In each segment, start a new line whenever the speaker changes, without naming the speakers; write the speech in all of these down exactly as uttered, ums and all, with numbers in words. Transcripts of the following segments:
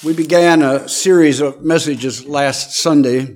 We began a series of messages last Sunday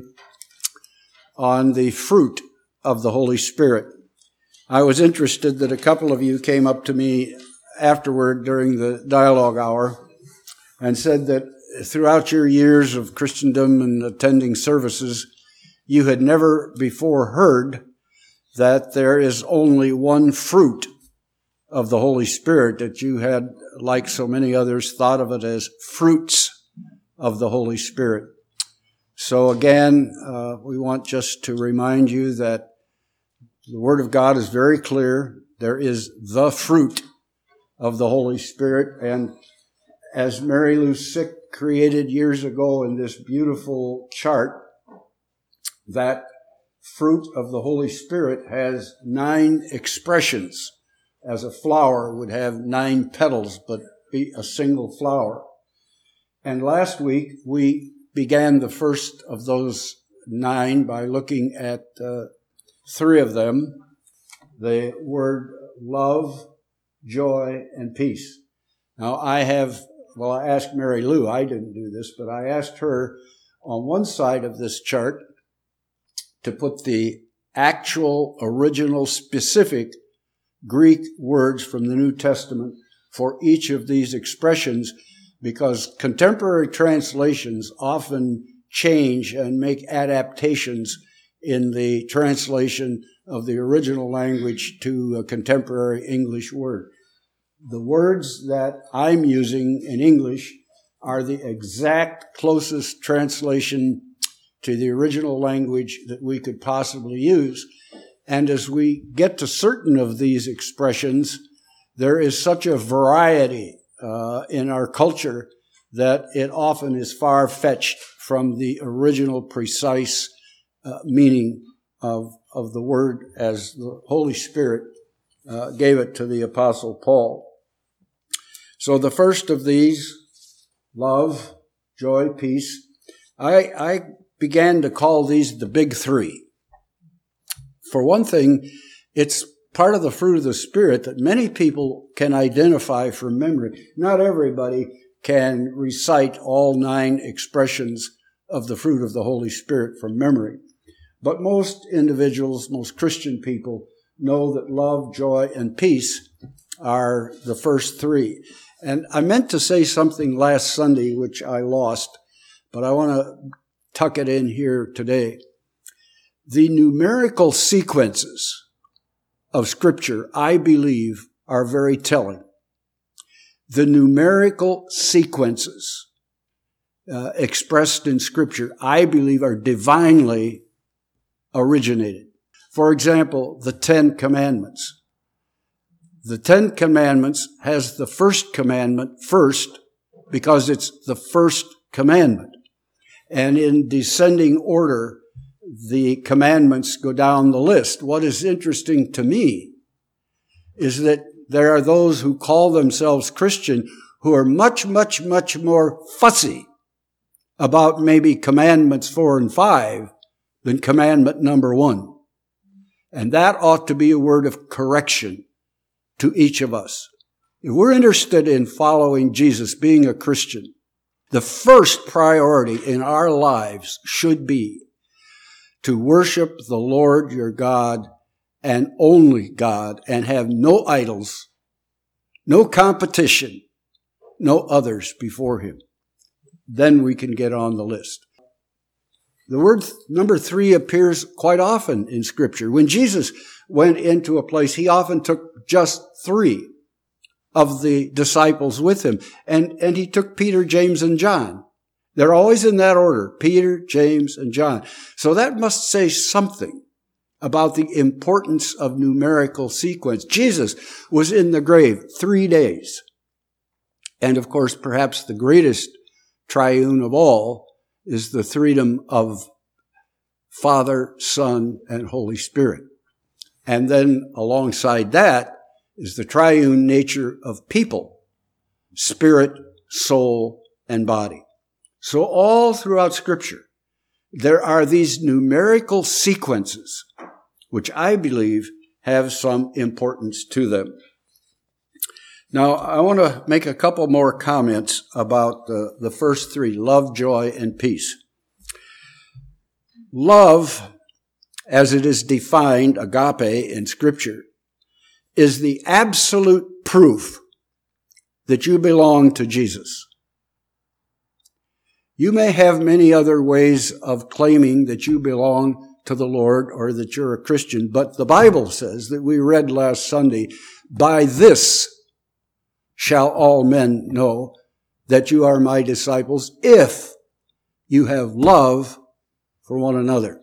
on the fruit of the Holy Spirit. I was interested that a couple of you came up to me afterward during the dialogue hour and said that throughout your years of Christendom and attending services, you had never before heard that there is only one fruit of the Holy Spirit, that you had, like so many others, thought of it as fruits of the Holy Spirit. So again, uh, we want just to remind you that the Word of God is very clear. There is the fruit of the Holy Spirit. And as Mary Lou Sick created years ago in this beautiful chart, that fruit of the Holy Spirit has nine expressions, as a flower would have nine petals, but be a single flower. And last week, we began the first of those nine by looking at uh, three of them, the word love, joy, and peace. Now, I have, well, I asked Mary Lou, I didn't do this, but I asked her on one side of this chart to put the actual, original, specific Greek words from the New Testament for each of these expressions, because contemporary translations often change and make adaptations in the translation of the original language to a contemporary English word. The words that I'm using in English are the exact closest translation to the original language that we could possibly use. And as we get to certain of these expressions, there is such a variety uh, in our culture that it often is far-fetched from the original precise uh, meaning of, of the word as the Holy Spirit uh, gave it to the Apostle Paul. So the first of these, love, joy, peace, I, I began to call these the big three. For one thing, it's part of the fruit of the Spirit that many people can identify from memory. Not everybody can recite all nine expressions of the fruit of the Holy Spirit from memory. But most individuals, most Christian people, know that love, joy, and peace are the first three. And I meant to say something last Sunday, which I lost, but I want to tuck it in here today. The numerical sequences of Scripture, I believe, are very telling. The numerical sequences uh, expressed in Scripture, I believe, are divinely originated. For example, the Ten Commandments. The Ten Commandments has the first commandment first because it's the first commandment. And in descending order, the commandments go down the list. What is interesting to me is that there are those who call themselves Christian who are much, much, much more fussy about maybe commandments four and five than commandment number one. And that ought to be a word of correction to each of us. If we're interested in following Jesus, being a Christian, the first priority in our lives should be to worship the Lord your God and only God, and have no idols, no competition, no others before him. Then we can get on the list. The word number three appears quite often in Scripture. When Jesus went into a place, he often took just three of the disciples with him. And, and he took Peter, James, and John. They're always in that order, Peter, James, and John. So that must say something about the importance of numerical sequence. Jesus was in the grave three days. And of course, perhaps the greatest triune of all is the freedom of Father, Son, and Holy Spirit. And then alongside that is the triune nature of people, spirit, soul, and body. So all throughout Scripture, there are these numerical sequences, which I believe have some importance to them. Now, I want to make a couple more comments about the, the first three, love, joy, and peace. Love, as it is defined, agape, in Scripture, is the absolute proof that you belong to Jesus. You may have many other ways of claiming that you belong to the Lord or that you're a Christian, but the Bible says that we read last Sunday, by this shall all men know that you are my disciples if you have love for one another.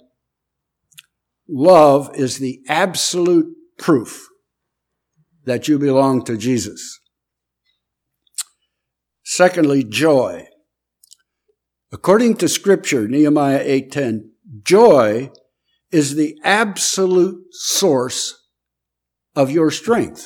Love is the absolute proof that you belong to Jesus. Secondly, joy. According to Scripture, Nehemiah eight ten, joy is the absolute source of your strength.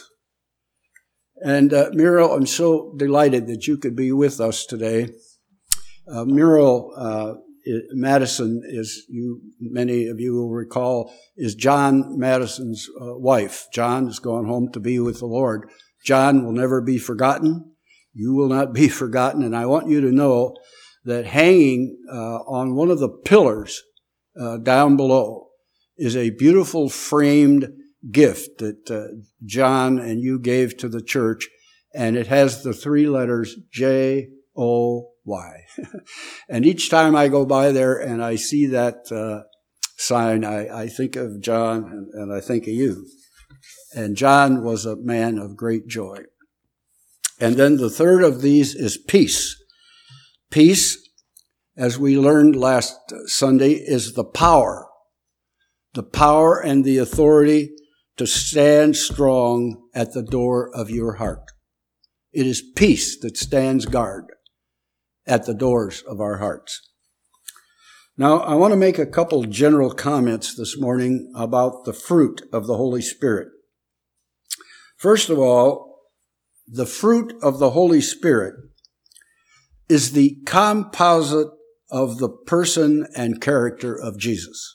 And uh, Muriel, I'm so delighted that you could be with us today. Uh, Muriel uh, Madison is, you many of you will recall, is John Madison's uh, wife. John has gone home to be with the Lord. John will never be forgotten. You will not be forgotten. And I want you to know that hanging uh, on one of the pillars uh, down below is a beautiful framed gift that uh, John and you gave to the church, and it has the three letters J O Y. And each time I go by there and I see that uh, sign, I, I think of John and, and I think of you. And John was a man of great joy. And then the third of these is peace. Peace, as we learned last Sunday, is the power. The power and the authority to stand strong at the door of your heart. It is peace that stands guard at the doors of our hearts. Now, I want to make a couple general comments this morning about the fruit of the Holy Spirit. First of all, the fruit of the Holy Spirit is the composite of the person and character of Jesus.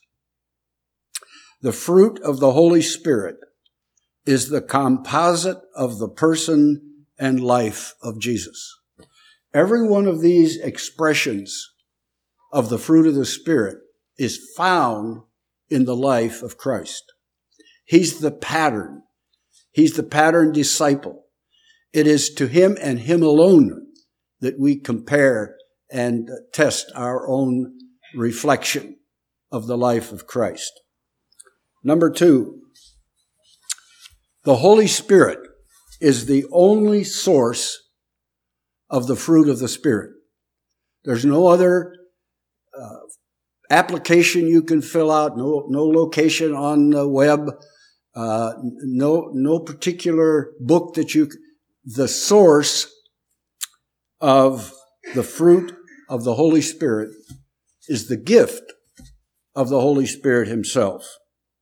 The fruit of the Holy Spirit is the composite of the person and life of Jesus. Every one of these expressions of the fruit of the Spirit is found in the life of Christ. He's the pattern. He's the pattern disciple. It is to him and him alone that we compare and test our own reflection of the life of Christ. Number two, the Holy Spirit is the only source of the fruit of the Spirit. There's no other uh, application you can fill out, no no location on the web, uh, no no particular book that you. The source of the fruit of the Holy Spirit is the gift of the Holy Spirit himself.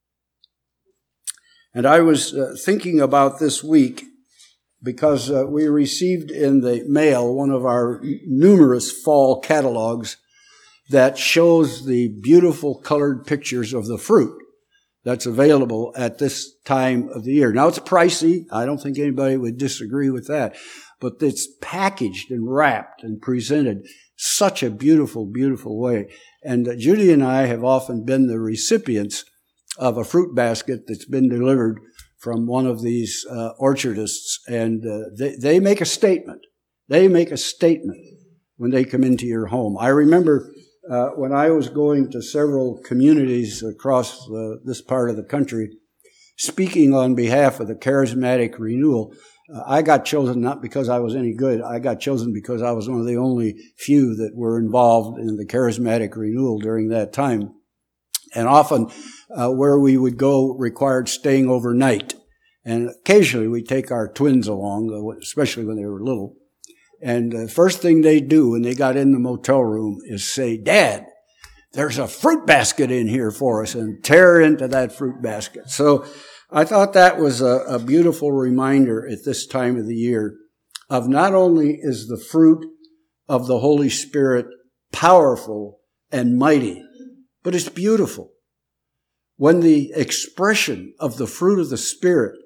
And I was uh, thinking about this week because uh, we received in the mail one of our numerous fall catalogs that shows the beautiful colored pictures of the fruit that's available at this time of the year. Now, it's pricey. I don't think anybody would disagree with that. But it's packaged and wrapped and presented such a beautiful, beautiful way. And uh, Judy and I have often been the recipients of a fruit basket that's been delivered from one of these uh, orchardists. And uh, they, they make a statement. They make a statement when they come into your home. I remember Uh, when I was going to several communities across uh, this part of the country, speaking on behalf of the Charismatic Renewal, uh, I got chosen not because I was any good. I got chosen because I was one of the only few that were involved in the Charismatic Renewal during that time. And often uh, where we would go required staying overnight. And occasionally we'd take our twins along, especially when they were little. And the first thing they do when they got in the motel room is say, "Dad, there's a fruit basket in here for us," and tear into that fruit basket. So I thought that was a, a beautiful reminder at this time of the year of not only is the fruit of the Holy Spirit powerful and mighty, but it's beautiful. When the expression of the fruit of the Spirit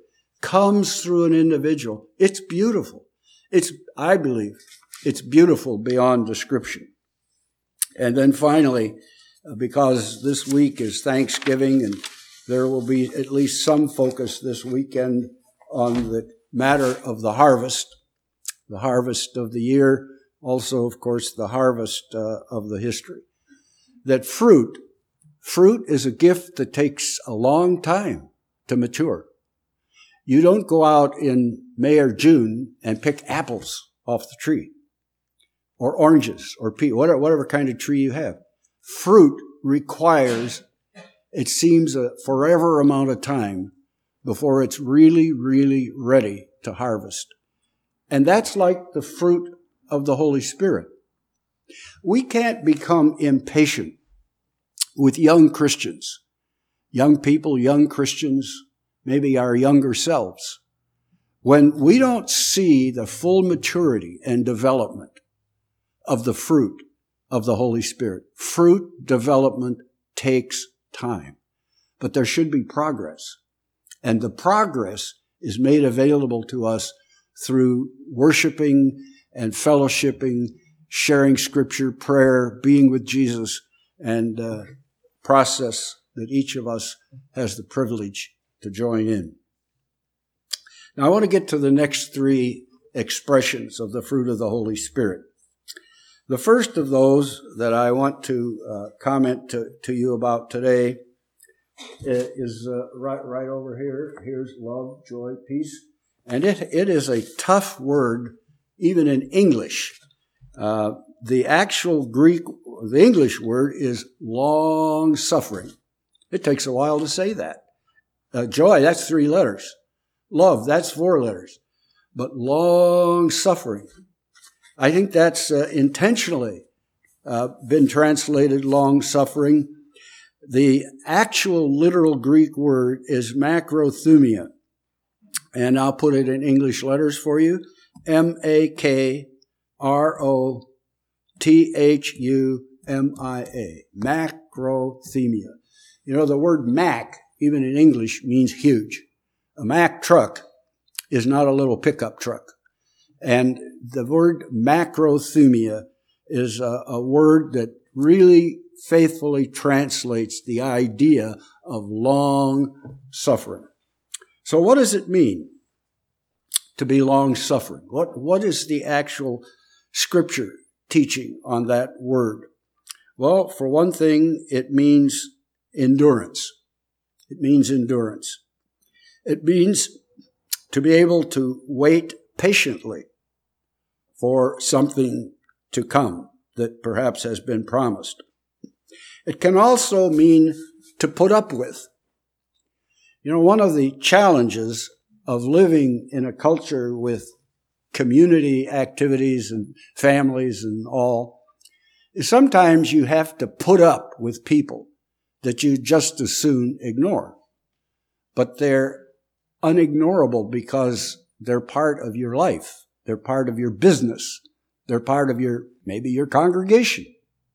comes through an individual. It's beautiful. It's, I believe, it's beautiful beyond description. And then finally, because this week is Thanksgiving, and there will be at least some focus this weekend on the matter of the harvest, the harvest of the year, also, of course, the harvest uh, of the history. That fruit, fruit is a gift that takes a long time to mature. You don't go out in May or June and pick apples off the tree, or oranges, or peach, whatever, whatever kind of tree you have. Fruit requires, it seems, a forever amount of time before it's really, really ready to harvest. And that's like the fruit of the Holy Spirit. We can't become impatient with young Christians, young people, young Christians, maybe our younger selves, when we don't see the full maturity and development of the fruit of the Holy Spirit. Fruit development takes time, but there should be progress. And the progress is made available to us through worshiping and fellowshipping, sharing Scripture, prayer, being with Jesus, and uh, process that each of us has the privilege to join in. Now I want to get to the next three expressions of the fruit of the Holy Spirit. The first of those that I want to uh, comment to, to you about today is uh, right, right over here. Here's love, joy, peace. And it, it is a tough word, even in English. Uh, the actual Greek, the English word is long-suffering. It takes a while to say that. Uh, joy, that's three letters. Love, that's four letters. But long-suffering, I think that's uh, intentionally uh, been translated long-suffering. The actual literal Greek word is makrothumia. And I'll put it in English letters for you. M A K R O T H U M I A. Macrothemia. You know, the word Mac, even in English, means huge. A Mack truck is not a little pickup truck. And the word macrothumia is a, a word that really faithfully translates the idea of long suffering. So what does it mean to be long-suffering? What, what is the actual Scripture teaching on that word? Well, for one thing, it means endurance. It means endurance. It means to be able to wait patiently for something to come that perhaps has been promised. It can also mean to put up with. You know, one of the challenges of living in a culture with community activities and families and all is sometimes you have to put up with people that you just as soon ignore. But they're unignorable because they're part of your life. They're part of your business. They're part of your, maybe your congregation.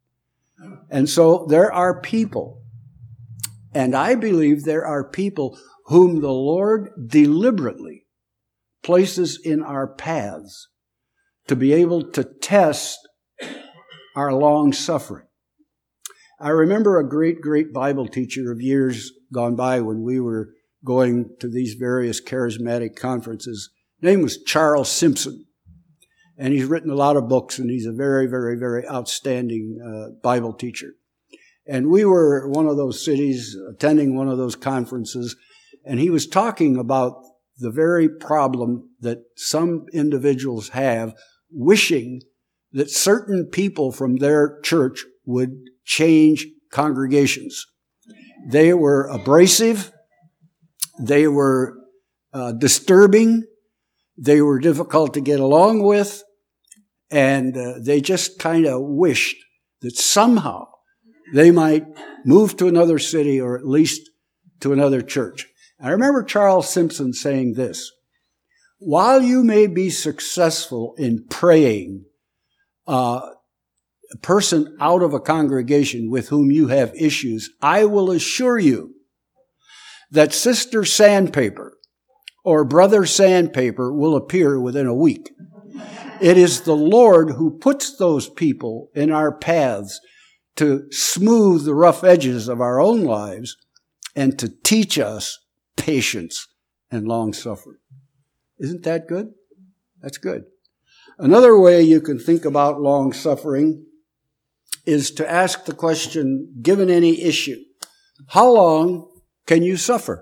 And so there are people, and I believe there are people whom the Lord deliberately places in our paths to be able to test our long suffering. I remember a great, great Bible teacher of years gone by when we were going to these various charismatic conferences. His name was Charles Simpson. And he's written a lot of books, and he's a very, very, very outstanding uh, Bible teacher. And we were in one of those cities, attending one of those conferences, and he was talking about the very problem that some individuals have, wishing that certain people from their church would change congregations. They were abrasive. They were uh, disturbing. They were difficult to get along with. And uh, they just kind of wished that somehow they might move to another city or at least to another church. I remember Charles Simpson saying this: while you may be successful in praying uh, a person out of a congregation with whom you have issues, I will assure you that Sister Sandpaper or Brother Sandpaper will appear within a week. It is the Lord who puts those people in our paths to smooth the rough edges of our own lives and to teach us patience and long-suffering. Isn't that good? That's good. Another way you can think about long-suffering is to ask the question, given any issue, how long can you suffer?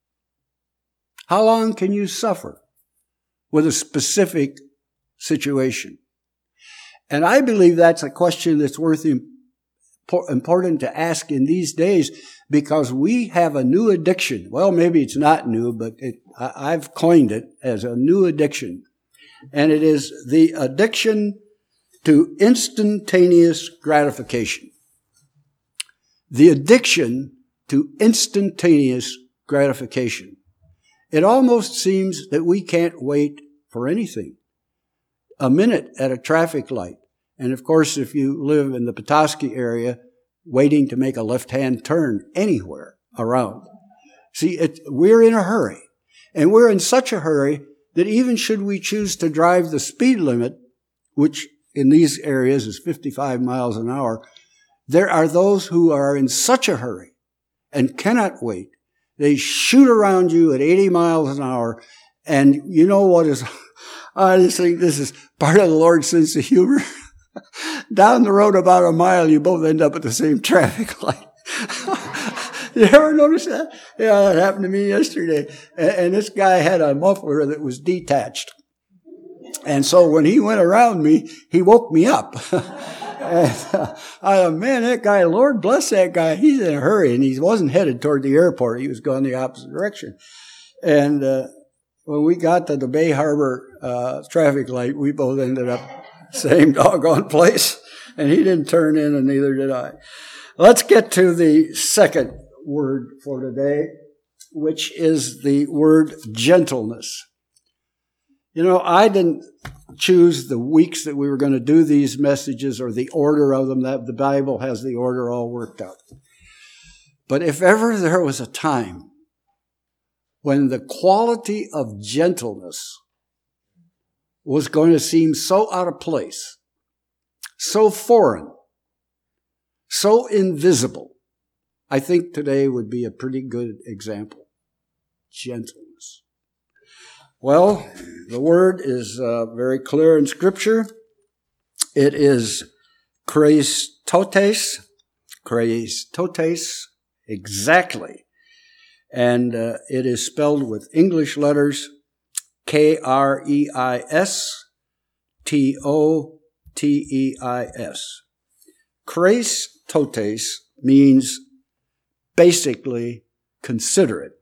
How long can you suffer with a specific situation? And I believe that's a question that's worth important to ask in these days, because we have a new addiction. Well, maybe it's not new, but it, I've coined it as a new addiction. And it is the addiction to instantaneous gratification. The addiction to instantaneous gratification. It almost seems that we can't wait for anything. A minute at a traffic light. And of course, if you live in the Petoskey area, waiting to make a left-hand turn anywhere around. See, it, we're in a hurry. And we're in such a hurry that even should we choose to drive the speed limit, which in these areas is fifty-five miles an hour, there are those who are in such a hurry and cannot wait. They shoot around you at eighty miles an hour. And you know what is, I just think this is part of the Lord's sense of humor. Down the road about a mile, you both end up at the same traffic light. You ever notice that? Yeah, that happened to me yesterday. And, and this guy had a muffler that was detached. And so when he went around me, he woke me up. And, uh, I thought, man, that guy, Lord bless that guy. He's in a hurry, and he wasn't headed toward the airport. He was going the opposite direction. And uh, when we got to the Bay Harbor uh, traffic light, we both ended up same doggone place. And he didn't turn in, and neither did I. Let's get to the second word for today, which is the word gentleness. You know, I didn't choose the weeks that we were going to do these messages or the order of them. That the Bible has the order all worked out. But if ever there was a time when the quality of gentleness was going to seem so out of place, so foreign, so invisible, I think today would be a pretty good example. Gentleness. Well, the word is uh, very clear in Scripture. It is Christotes, Christotes, exactly. And uh, it is spelled with English letters K R E I S T O T E I S. Christotes means basically considerate,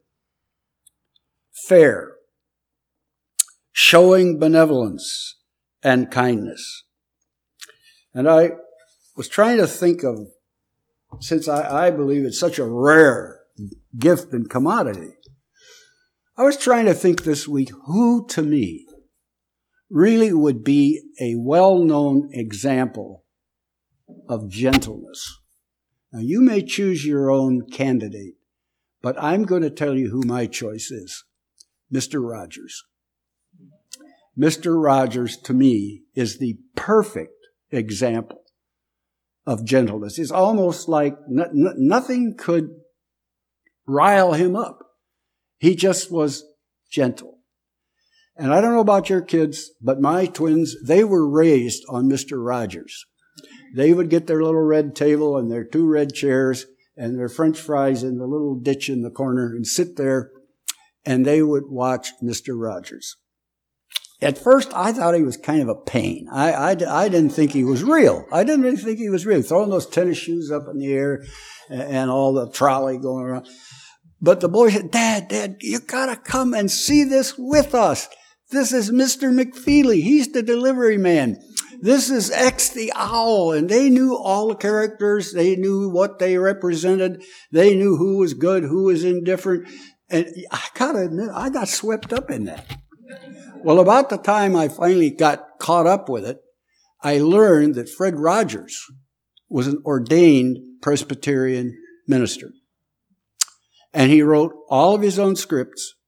fair, showing benevolence and kindness. And I was trying to think of, since I, I believe it's such a rare gift and commodity, I was trying to think this week who to me really would be a well-known example of gentleness. Now, you may choose your own candidate, but I'm going to tell you who my choice is. Mister Rogers. Mister Rogers, to me, is the perfect example of gentleness. It's almost like n- n- nothing could rile him up. He just was gentle. And I don't know about your kids, but my twins, they were raised on Mister Rogers. They would get their little red table and their two red chairs and their French fries in the little ditch in the corner and sit there, and they would watch Mister Rogers. At first, I thought he was kind of a pain. I, I, I didn't think he was real. I didn't really think he was real. Throwing those tennis shoes up in the air and, and all the trolley going around. But the boy said, Dad, Dad, you gotta come and see this with us. This is Mister McFeely. He's the delivery man. This is X the Owl. And they knew all the characters. They knew what they represented. They knew who was good, who was indifferent. And I gotta admit, I got swept up in that. Well, about the time I finally got caught up with it, I learned that Fred Rogers was an ordained Presbyterian minister. And he wrote all of his own scripts.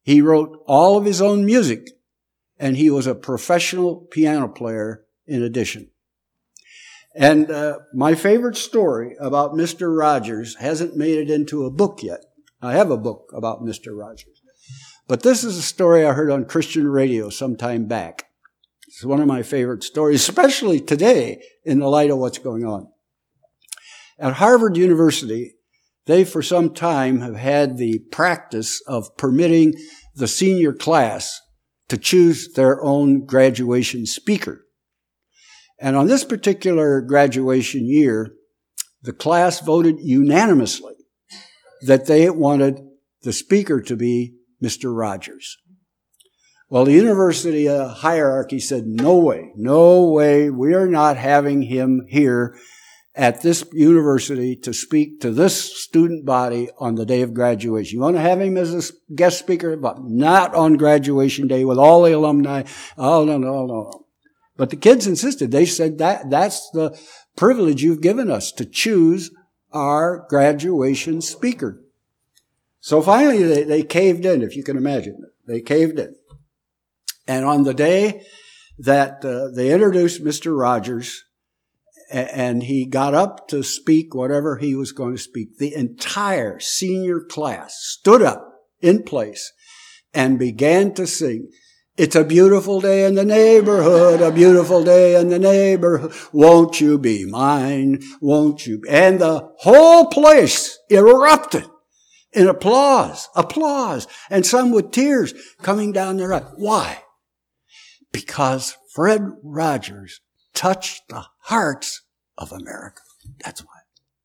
He wrote all of his own music, and he was a professional piano player in addition. And uh, my favorite story about Mister Rogers hasn't made it into a book yet. I have a book about Mister Rogers. But this is a story I heard on Christian radio some time back. It's one of my favorite stories, especially today in the light of what's going on. At Harvard University, they for some time have had the practice of permitting the senior class to choose their own graduation speaker. And on this particular graduation year, the class voted unanimously that they wanted the speaker to be Mister Rogers. Well, the university uh, hierarchy said, no way, no way, we are not having him here at this university to speak to this student body on the day of graduation. You want to have him as a guest speaker, but not on graduation day with all the alumni. Oh, no, no, no, no. But the kids insisted. They said that that's the privilege you've given us, to choose our graduation speaker. So finally they, they caved in, if you can imagine it. They caved in. And on the day that uh, they introduced Mister Rogers, a- and he got up to speak whatever he was going to speak, the entire senior class stood up in place and began to sing, "It's a beautiful day in the neighborhood, a beautiful day in the neighborhood. Won't you be mine? Won't you?" And the whole place erupted in applause, applause, and some with tears coming down their eyes. Why? Because Fred Rogers touched the hearts of America. That's why.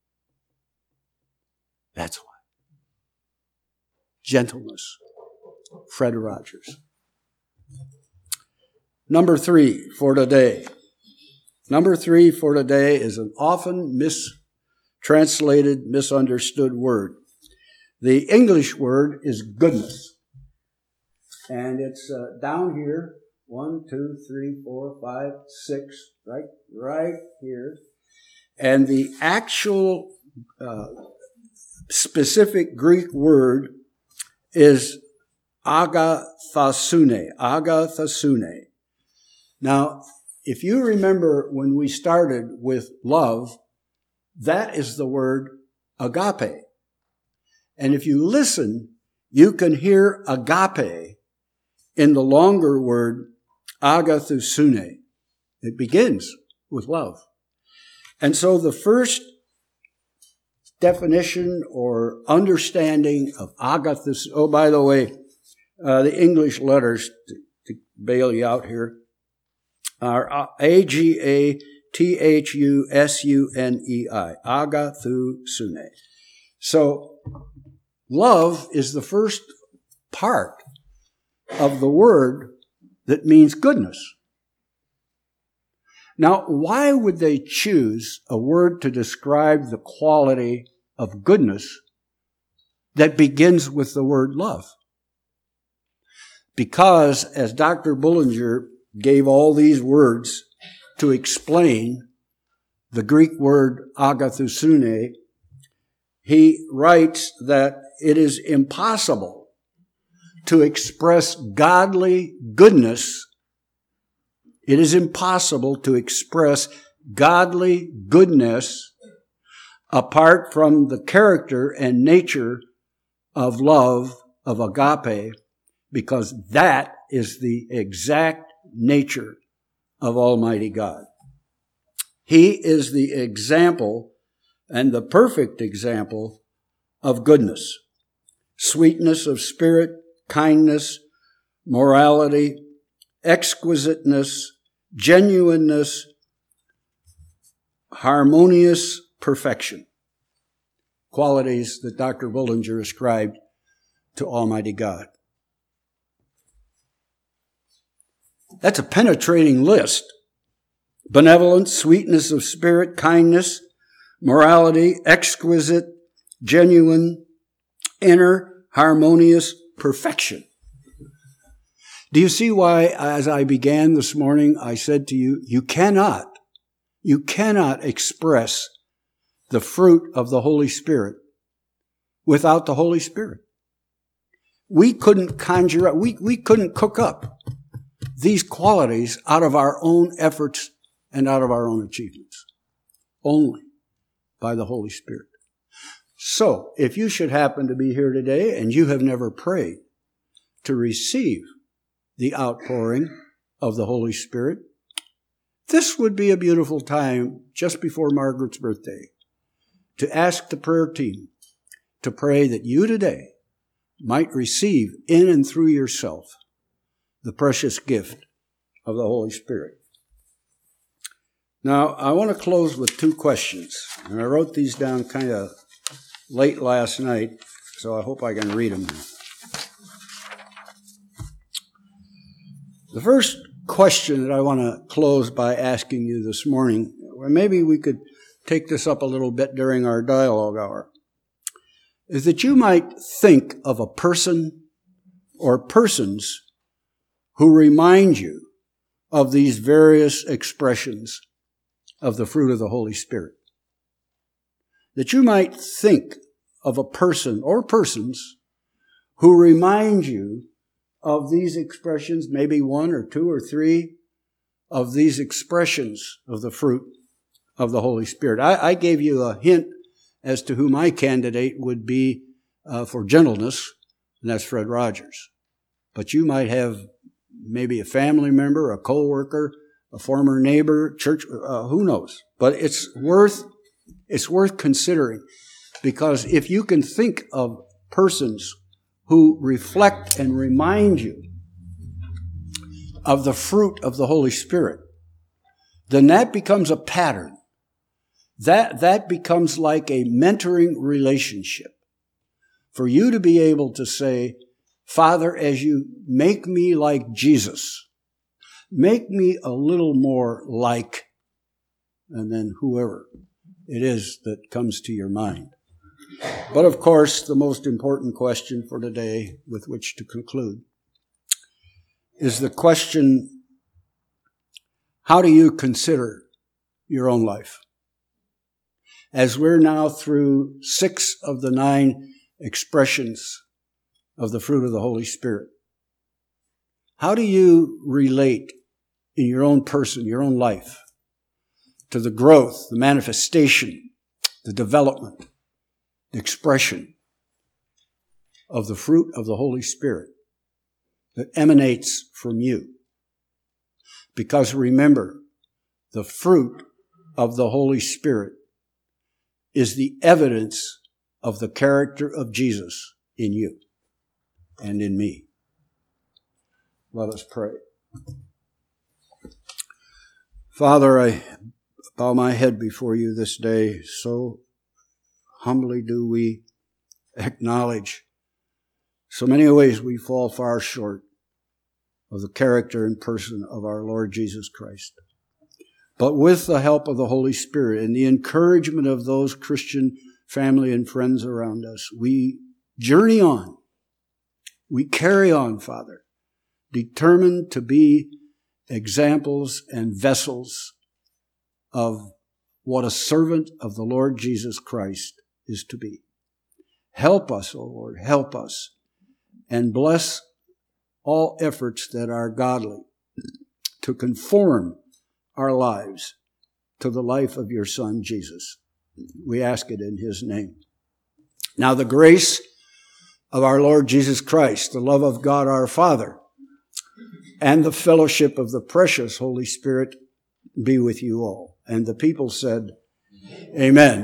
That's why. Gentleness. Fred Rogers. Number three for today. Number three for today is an often mistranslated, misunderstood word. The English word is goodness. And it's uh, down here. One, two, three, four, five, six, right, right here. And the actual uh, specific Greek word is agathosune, agathosune. Now, if you remember when we started with love, that is the word agape. And if you listen, you can hear agape in the longer word agathosune. It begins with love. And so the first definition or understanding of agathos, oh, by the way, uh, the English letters, to, to bail you out here, are A G A T H U S U N E I, agathosune. So love is the first part of the word that means goodness. Now, why would they choose a word to describe the quality of goodness that begins with the word love? Because, as Doctor Bullinger gave all these words to explain the Greek word agathosune, he writes that it is impossible to express godly goodness. It is impossible to express godly goodness apart from the character and nature of love, of agape, because that is the exact nature of Almighty God. He is the example and the perfect example of goodness, sweetness of spirit, kindness, morality, exquisiteness, genuineness, harmonious perfection. Qualities that Doctor Bullinger ascribed to Almighty God. That's a penetrating list. Benevolence, sweetness of spirit, kindness, morality, exquisite, genuine, inner, harmonious perfection. Do you see why, as I began this morning, I said to you, you cannot, you cannot express the fruit of the Holy Spirit without the Holy Spirit. we couldn't conjure up, we, we couldn't cook up these qualities out of our own efforts and out of our own achievements. Only by the Holy Spirit. So, if you should happen to be here today and you have never prayed to receive the outpouring of the Holy Spirit, this would be a beautiful time just before Margaret's birthday to ask the prayer team to pray that you today might receive in and through yourself the precious gift of the Holy Spirit. Now, I want to close with two questions, and I wrote these down kind of late last night, so I hope I can read them. The first question that I want to close by asking you this morning, or maybe we could take this up a little bit during our dialogue hour, is that you might think of a person or persons who remind you of these various expressions of the fruit of the Holy Spirit. That you might think of a person or persons who remind you of these expressions, maybe one or two or three of these expressions of the fruit of the Holy Spirit. I, I gave you a hint as to who my candidate would be uh, for gentleness, and that's Fred Rogers. But you might have maybe a family member, a co-worker, a former neighbor, church, uh, who knows? But it's worth, it's worth considering, because if you can think of persons who reflect and remind you of the fruit of the Holy Spirit, then that becomes a pattern. That, that becomes like a mentoring relationship for you to be able to say, Father, as you make me like Jesus, make me a little more like, and then whoever it is that comes to your mind. But of course, the most important question for today with which to conclude is the question, how do you consider your own life? As we're now through six of the nine expressions of the fruit of the Holy Spirit, how do you relate in your own person, your own life, to the growth, the manifestation, the development, the expression of the fruit of the Holy Spirit that emanates from you? Because remember, the fruit of the Holy Spirit is the evidence of the character of Jesus in you and in me. Let us pray. Father, I bow my head before you this day. So humbly do we acknowledge so many ways we fall far short of the character and person of our Lord Jesus Christ. But with the help of the Holy Spirit and the encouragement of those Christian family and friends around us, we journey on. We carry on, Father, determined to be examples and vessels of what a servant of the Lord Jesus Christ is to be. Help us, O Lord, help us, and bless all efforts that are godly to conform our lives to the life of your Son, Jesus. We ask it in his name. Now the grace of our Lord Jesus Christ, the love of God our Father, and the fellowship of the precious Holy Spirit be with you all. And the people said, Amen.